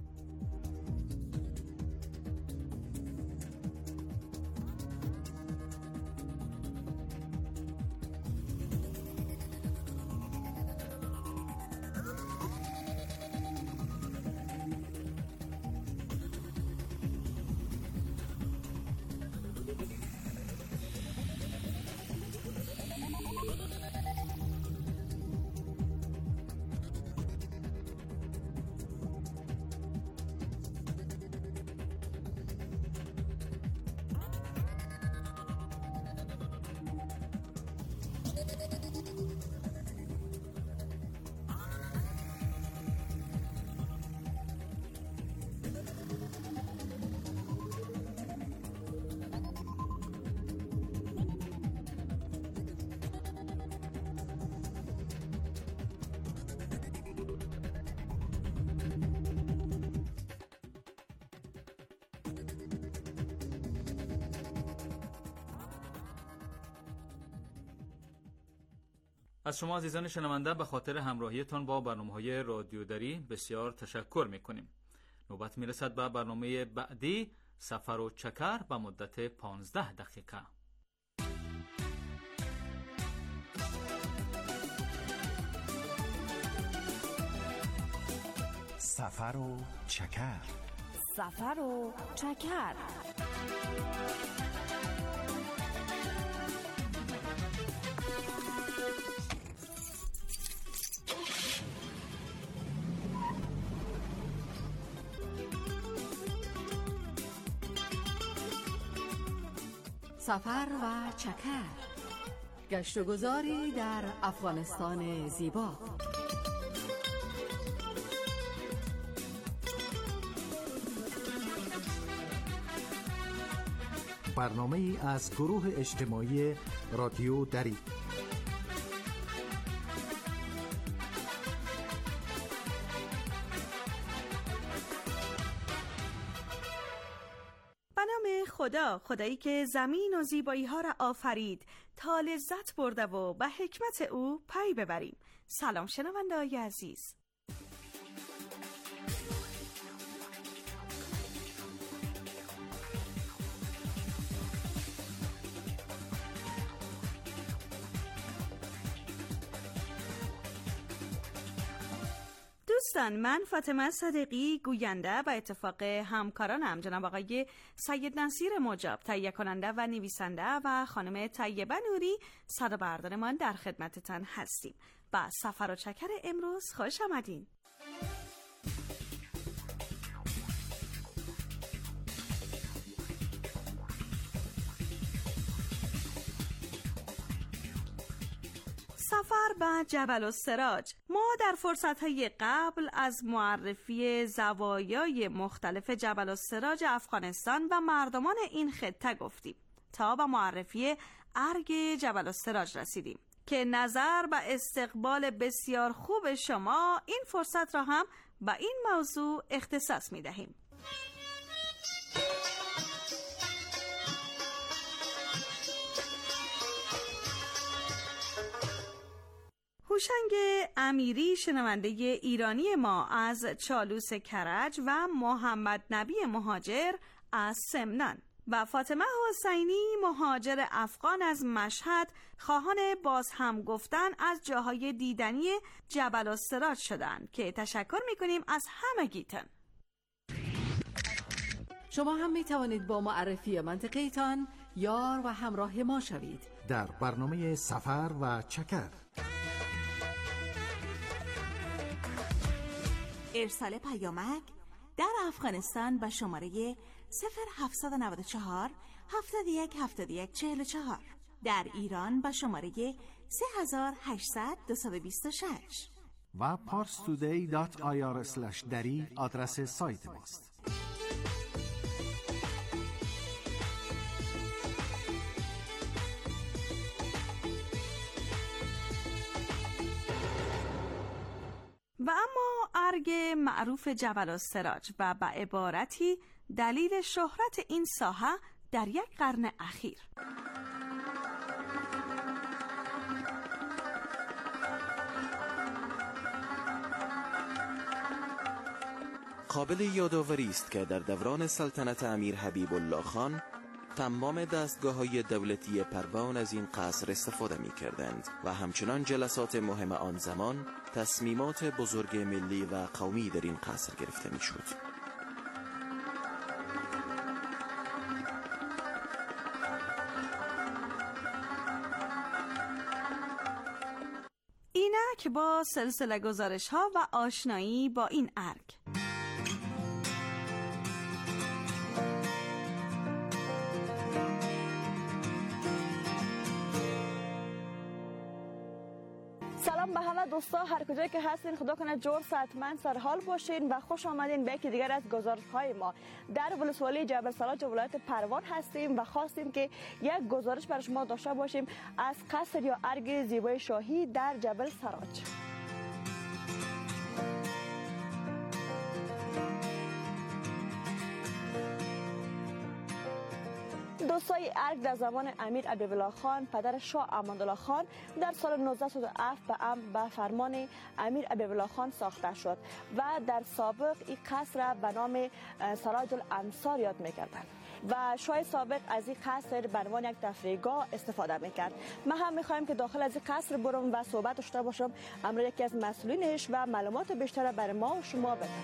از شما عزیزان شنونده به خاطر همراهیتان با برنامه‌های رادیودری بسیار تشکر می‌کنیم. نوبت می‌رسد به برنامه بعدی، سفر و چکر، به مدت 15 دقیقه. سفر و چکر. سفر و چکر. سفر و چکر، گشت و گذاری در افغانستان زیبا. برنامه ای از گروه اجتماعی رادیو دری. خدایی که زمین و زیبایی ها را آفرید تا لذت برده و به حکمت او پی ببریم. سلام شنونده‌های عزیز. دوستان، من فاطمه صدیقی، گوینده و اتفاق همکارانم جناب آقای سید نصیر مجاب، تهیه کننده و نویسنده، و خانم طیبه نوری، صدابردارمان، در خدمتتان هستیم. با سفر و چکر امروز خوش آمدین. سفر به جبل السراج. ما در فرصت‌های قبل از معرفی زوایای مختلف جبل السراج افغانستان و مردمان این خطه گفتیم تا به معرفی ارگ جبل السراج رسیدیم که نظر به استقبال بسیار خوب شما این فرصت را هم به این موضوع اختصاص می‌دهیم. هوشنگ امیری، شنونده ایرانی ما از چالوس کرج، و محمد نبی مهاجر از سمنان، و فاطمه حسینی، مهاجر افغان از مشهد، خواهان باز هم گفتن از جاهای دیدنی جبل السراج شدند که تشکر میکنیم از همگیتون. شما هم میتوانید با معرفی منطقه‌تان یار و همراه ما شوید در برنامه سفر و چکر. ارسال پیامک در افغانستان به شماره 0794 71 71 44، در ایران به شماره 3800 226 و parstoday.ir/dari آدرس سایت ماست. و اما ارگ معروف جبل السراج و به عبارتی دلیل شهرت این ساحه در یک قرن اخیر. قابل یادآوری است که در دوران سلطنت امیر حبیب الله خان تمام دستگاه‌های دولتی پروان از این قصر استفاده می‌کردند و همچنان جلسات مهم آن زمان تصمیمات بزرگ ملی و قومی در این قصر گرفته می‌شد. اینک با سلسله گزارش‌ها و آشنایی با این ارگ. سلام به همه دوستا، هر کجایی که هستین، خدا کنه جور صحتمند سرحال باشین و خوش آمدین به یکی دیگر از گزارش‌های ما. در ولسوالی جبل السراج ولایت پروان هستیم و خواستیم که یک گزارش برای شما داشته باشیم از قصر یا ارگ زیبای شاهی در جبل السراج. دوستای ارگ در زمان امیر ابی‌الله خان پدر شاه امان‌الله خان در سال 1907 به فرمان امیر ابی‌الله خان ساخته شد و در سابق این قصر را به نام سراج الانصار یاد می‌کردند و شاه سابق از این قصر به عنوان یک تفریحگاه استفاده می‌کرد. ما هم می‌خوایم که داخل از این قصر برم و صحبت داشته باشم. امروز یکی از مسئولینش و معلومات بیشتر برای ما و شما بده.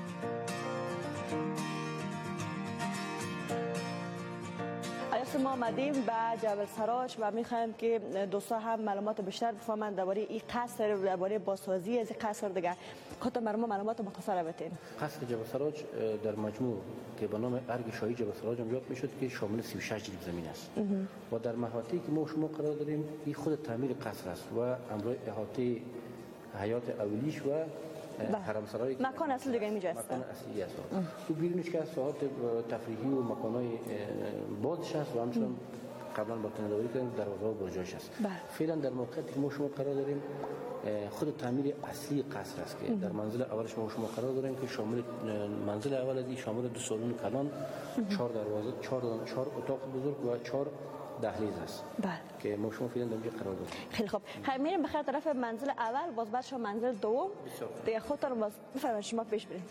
ما آمدیم به جبل سراج و میخوایم که دوستا هم معلومات بیشتر بفهمند درباره این قصر، درباره بازسازی از این قصر دیگه. خودتون برای ما معلومات مختصر بتین. قصر جبل سراج در مجموع که به نام ارگ شاهی جبل سراج یاد میشد که شامل 36 جریب زمین است و در محوطه‌ای که ما شما قرار داریم این خود تعمیر قصر است و امروز احاطه حیات اولیش و حرم سرای مکان اصلی دیگه اینجا است. مکان اصلی است. تو بیرونش که از ساحات تفریحی و مکان‌های بازش است و همچنان قبلا با تنه‌داری کردن دروازه و برجاش است. فعلا در موقعیتی که ما شما قرار داریم خود تعمیر اصلی قصر است که در منزل اولش ما شما قرار داریم که شامل منزل اول از شامل 2 سالن کلان، 4 دروازه، 4 اتاق بزرگ و 4 دهلیز است. بله. که ما شما فعلا در قرار داریم. خیلی خوب. میریم بخیر طرف منزل اول، باز بعد شما منزل دوم. دیگه خودتون باز بفرمایید شما پیش برید.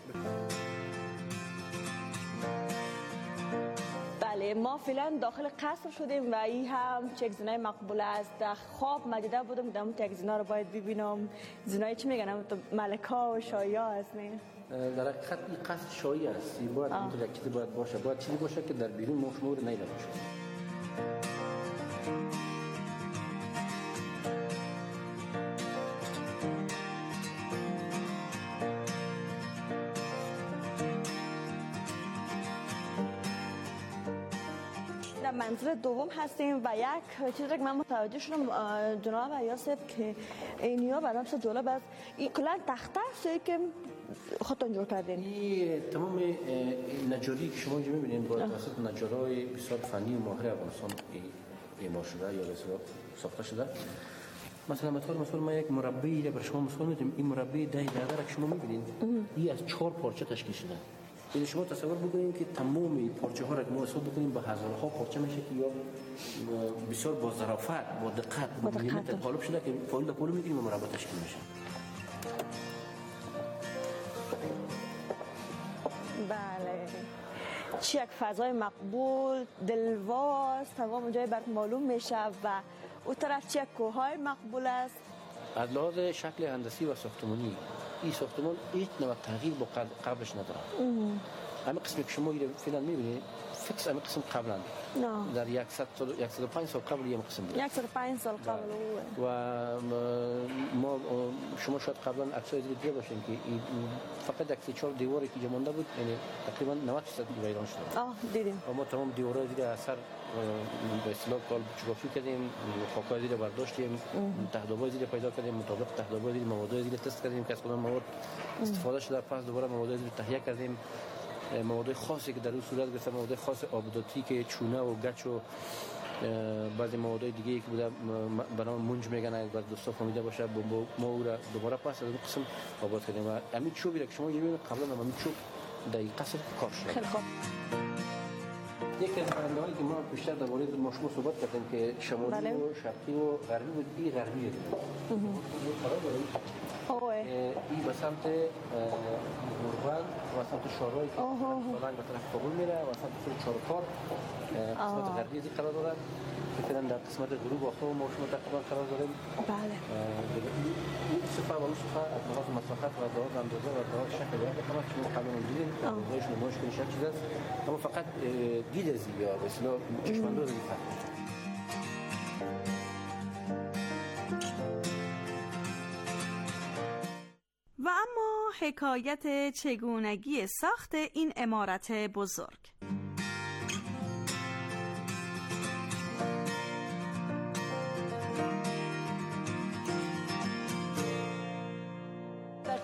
بله، ما فعلا داخل قصر شدیم و این هم چک زنای مقبول است. در خواب مجده بودم دم تک زنا رو باید ببینم. زنای چی میگن؟ ملکا و شایا هست نه؟ در حقیقت این قصر شاهی است. باید اینطور باید باشه. باید چیزی باشه که در بیرون ما شما رو ندیده باشه. منزل دوم هستیم و یک چیزی که من متوجه شدم جناب یاسف که اینیا برام بسیار جالب است. این کلا تخته است که خودتون جور کردین. این تمام نجاری که شما اینجا می‌بینید با توسط نجارای بسیار فنی و ماهر افغانستان اعمال شده یا ساخته شده. مثلا مثلا ما یک مربعی را برای شما مثال می‌زنیم. این مربع 10 درجه که شما می‌بینید این از 4 پارچه تشکیل شده. این شما تصور بکنید که تمام پارچه ها را که ما حساب بکنیم با هزارها پارچه میشه که یا بسیار با ظرافت با دقت با میلیمتر قالب شده که پایین به پایین میگیریم و مربع تشکیل میشه. بله، چه یک فضای مقبول، دلواز، تمام جای برات معلوم میشه و اون طرف چه کوههای مقبول است. از لحاظ شکل هندسی و ساختمانی این ساختمان هیچ نوع تغییر با قبلش نداره. همه قسمی که شما فعلا می‌بینید فکس همه قسم قبلا در 105 سال قبل یه قسم بود. 105 سال قبل و ما شما شاید قبلا عکسای دیده باشین که فقط یک 4 دیواری که مونده بود، یعنی تقریبا 90% ویران شده. دیدیم. و ما تمام دیوارای زیر اثر به اصطلاح کال چوبافی کردیم، خاکای زیر برداشتیم، تهدابای زیر پیدا کردیم، مطابق تهدابای زیر موادای زیر تست کردیم که از کدام مواد استفاده شده، پس دوباره موادای زیر تهیه کردیم. مواد خاصی که در اون صورت گرفته، مواد خاص آبداتی که چونه و گچ و بعضی مواد دیگه که بوده به نام منج میگن، اگر دوستا فهمیده باشه ما او را دوباره پس از اون قسم آباد کردیم و همین چوبی که شما می‌بینید قبلا همین چوب در این قصر کار شده. خیلی خوب. یکی از پرنده‌هایی که ما بیشتر درباره ما شما صحبت کردیم که شمالی و شرقی و غربی بود، این غربیه. این به سمت گوربند و سمت شارای که سالنگ به طرف کابل میره و سمت خود چارکار قسمت غربی ازی قرار دارد که فعلا در قسمت غروب آخر ما شما تقریبا قرار داریم. بله. این صفحه و اون صفحه از لحاظ مساحت و لحاظ اندازه و لحاظ شکل و تمام شما قبلا دیدیم رویش نمایش کنی شکل چیز است، اما فقط دید ازی یا به اصطلاح چشم‌انداز ازی فرق می‌کنه. و اما حکایت چگونگی ساخت این عمارت بزرگ.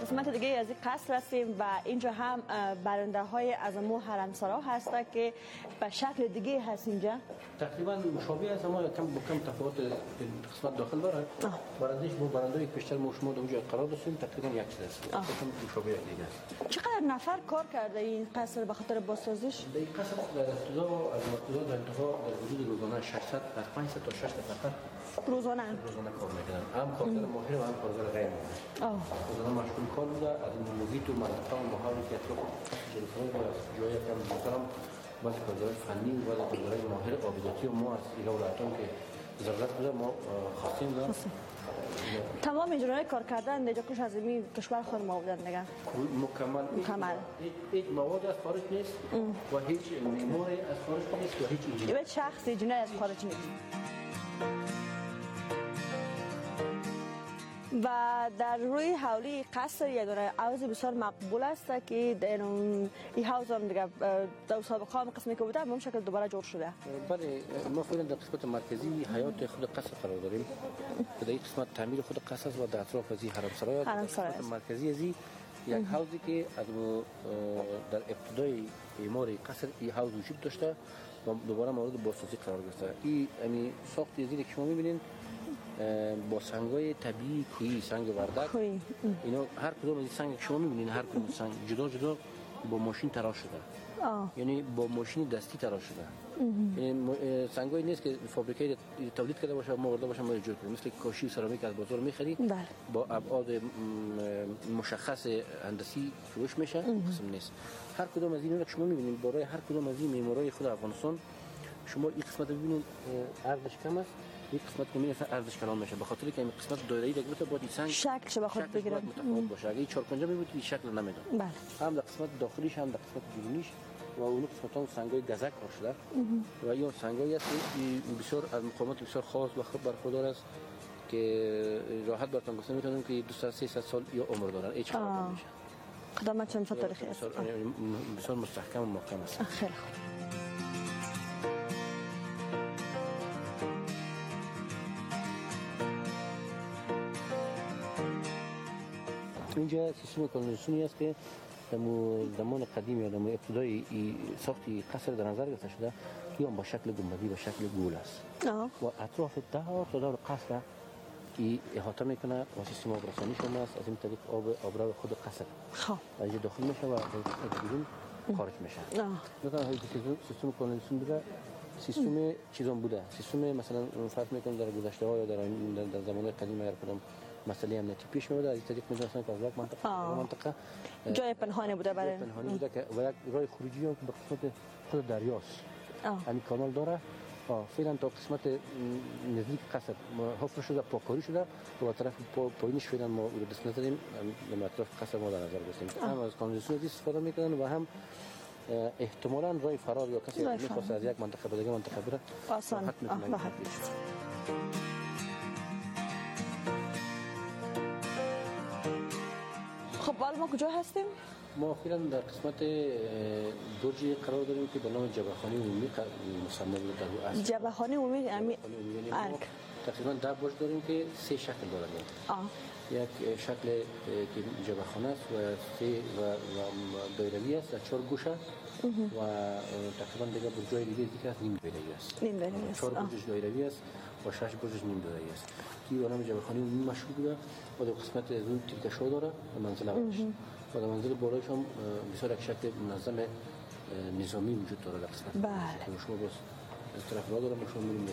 قسمت دیگه از این قصر هستیم و اینجا هم برنده های از مو حرمسرا هست که به شکل دیگه هست. اینجا تقریبا مشابه است اما کم با کم تفاوت قسمت داخل داره. برندهش با برنده پیشتر ما شما اونجا قرار داشتیم تقریبا یک چیز است. کم مشابه دیگه است. چقدر نفر کار کرده این قصر به خاطر بازسازیش؟ این قصر در ابتدا در انتها در حدود روزانه 600 از 500 تا 600 نفر روزانه کار میکنن. هم کارگر ماهر و هم کارگر غیر ماهر. روزانه مشغول کار بوده. از این محیط و منطقه و محاوری که اطراف جلوسان و جای کم محترم باز کارگر فنی و کارگر ماهر آبیداتی و ما از ایران ولایتان که ضرورت بوده ما خواستیم دارم. تمام اجرای کار کردن در کش از این کشور خود ما بودن دیگه مکمل هیچ مواد از خارج نیست و هیچ معماری از خارج نیست و هیچ انجینر هیچ شخص انجینر از خارج نیست. و در روی حولی قصر یک دونه حوض بسیار مقبول است که در این حوض هم دیگه در سابقه هم قسمی که بوده به اون شکل دوباره جور شده. بله ما فعلا در قسمت مرکزی حیات خود قصر قرار داریم که در این قسمت تعمیر خود قصر است و در اطراف از این حرمسرای قسمت مرکزی از یک حوضی که از در ابتدای اعمار قصر این حوض وجود داشته و دوباره مورد بازسازی قرار گرفته. این ساخت از که شما می‌بینید با سنگ‌های طبیعی کوهی سنگ وردک اینا هر کدوم از این سنگ شما می‌بینید هر کدوم سنگ جدا جدا با ماشین تراش شده. یعنی با ماشین دستی تراش شده. یعنی سنگایی نیست که فابریکه تولید کرده باشه ما ورده باشه ما ایجاد کنیم. مثل کاشی و سرامیک از بازار می‌خری با ابعاد مشخص هندسی فروش میشه قسم نیست. هر کدوم از اینا که شما می‌بینید برای هر کدوم از این معمارای خود افغانستان شما این قسمت ببینید ارزش کم است. یک قسمت که میرسه ارزش کلان میشه بخاطر که این قسمت دایره‌ای دیگه بوده با سنگ شکلش به خود بگیره متفاوت باشه. اگه 4 5 بود این شکل نمیداد. هم در قسمت داخلیش هم در قسمت بیرونیش و اون قسمت‌ها سنگای گزک کار شده و این سنگایی است که بسیار از مقامات بسیار خاص و خوب برخوردار است که راحت براتون گفتم میتونم که 200 300 سال یا عمر دارن هیچ خراب نمیشه. قدامت چند سال تاریخی است. بسیار مستحکم و محکم است. خیلی خوب. اینجا سیستم کانالیزاسیونی است که در زمان قدیم یا در ابتدای ساخت قصر در نظر گرفته شده یا با شکل گنبدی و شکل گول است و اطراف تا دور قصر که احاطه میکنه و سیستم آب رسانیش هم است. از این طریق آبرو خود قصر اینجا داخل میشه و بیرون خارج میشه. مثلا سیستم کانالیزاسیون بوده سیستم چیزام بوده سیستم مثلا فرض میکنم در گذشته ها یا در زمان قدیم اگر کدام مسئله امنیتی پیش میاد از این طریق می‌دونستن که از یک منطقه جای پنهانی بوده برای پنهانی بوده که و یک راه خروجی هم به قسمت خود دریاست. همین کانال داره. فعلا تا قسمت نزدیک قصر حفر شده پاکاری شده و طرف پایینش فعلا ما رو دست نداریم در اطراف قصر ما در نظر گرفتیم. هم از کانالیزاسیون استفاده میکنن و هم احتمالاً راه فرار یا کسی میخواسته از یک منطقه به دیگه منطقه بره آسان راحت خب حالا ما کجا هستیم؟ ما فعلا در قسمت برجی قرار داریم که به نام جبهه‌خانه عمومی مصمم در اصل جبهه‌خانه عمومی یعنی تقریبا 10 برج داریم که 3 شکل دارند. یک شکل که جبهه‌خانه است و 3 و دایروی است در 4 گوشه و تقریبا دیگه برج‌های دیگه است نیم دایروی است. 4 برج دایروی است و 6 برج نیم دایروی است. که به نام جبهه‌خانه عمومی مشهور بوده و در قسمت از اون تیکه‌شو داره و منزل اولش و در منزل بالایش هم بسیار یک شکل منظم نظامی وجود داره در قسمت. بله. شما باز از طرف راه دارم شما می‌بینید.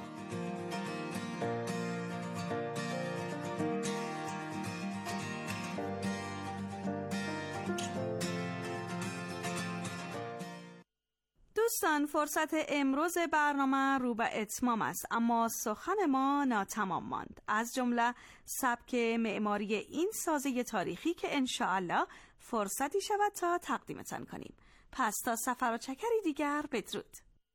دوستان فرصت امروز برنامه رو به اتمام است اما سخن ما ناتمام ماند از جمله سبک معماری این سازه تاریخی که انشاءالله فرصتی شود تا تقدیمتان کنیم. پس تا سفر و چکری دیگر بدرود.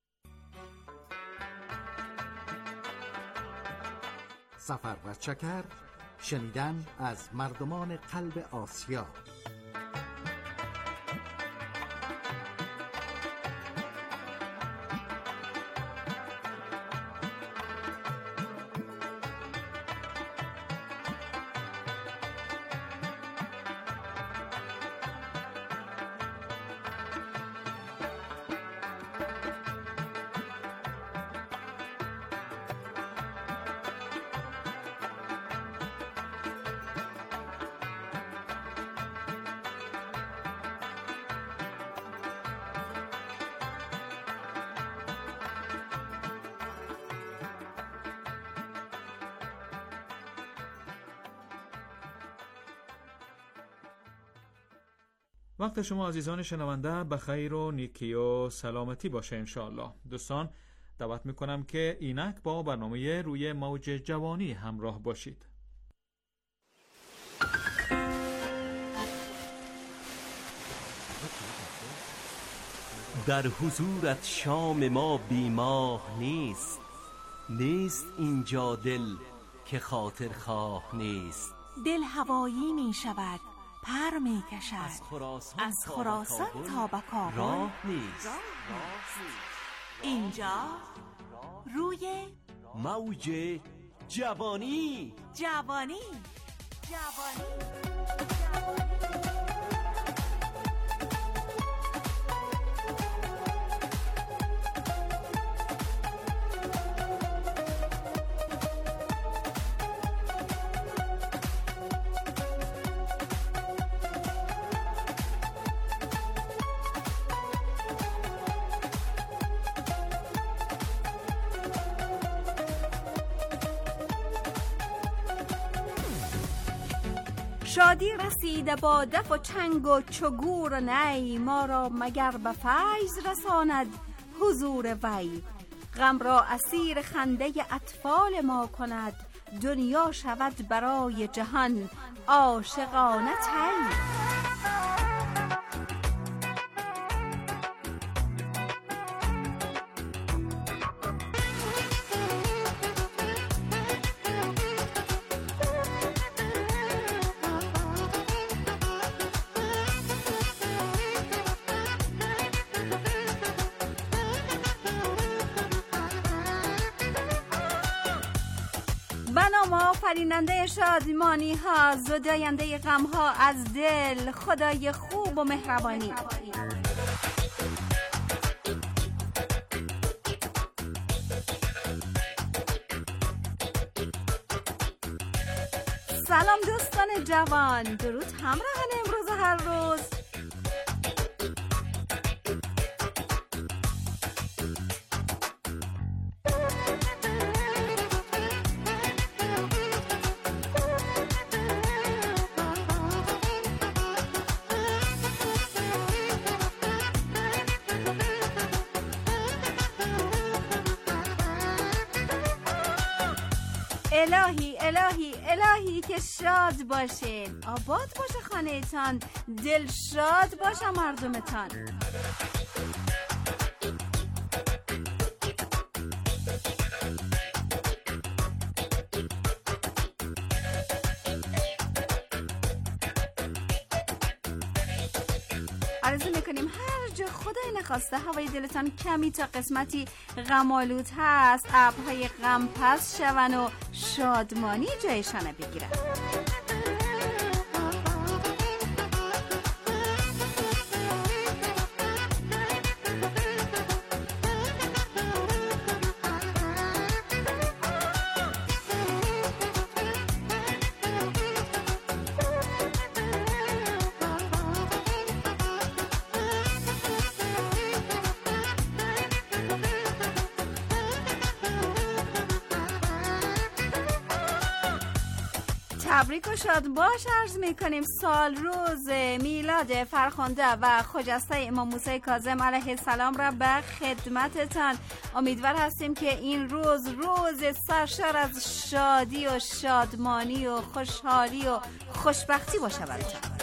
سفر و چکر شنیدن از مردمان قلب آسیا. وقت شما عزیزان شنونده به خیر و نیکی و سلامتی باشه انشاءالله. دوستان دعوت میکنم که اینک با برنامه روی موج جوانی همراه باشید. در حضورت شام ما بیماه نیست، نیست اینجا دل که خاطر خواه نیست. دل هوایی می شود، پر می کشد، از خراسان تا به کابل راه نیست. اینجا روی موج جوانی. جوانی. شادی رسیده با دف و چنگ و چگور و نی، ما را مگر به فیض رساند حضور وی. غم را اسیر خنده اطفال ما کند، دنیا شود برای جهان عاشقانه طی. آفریننده شادمانی ها، زداینده غم ها از دل، خدای خوب و مهربانی. سلام دوستان جوان، درود همراهان امروز هر روز. الهی الهی الهی که شاد باشین، آباد باشه خانه‌تان، دل شاد باشه مردمتان. آرزو میکنیم هر جا خدای نخواسته هوای دلتان کمی تا قسمتی غم‌آلود هست، ابرهای غم پس شون و شادمانی جایشان بگیرن. تبریک و شاد باش عرض میکنیم. سال روز میلاد فرخنده و خجسته امام موسی کاظم علیه السلام را به خدمتتان. امیدوار هستیم که این روز سرشار از شادی و شادمانی و خوشحالی و خوشبختی باشه براتون.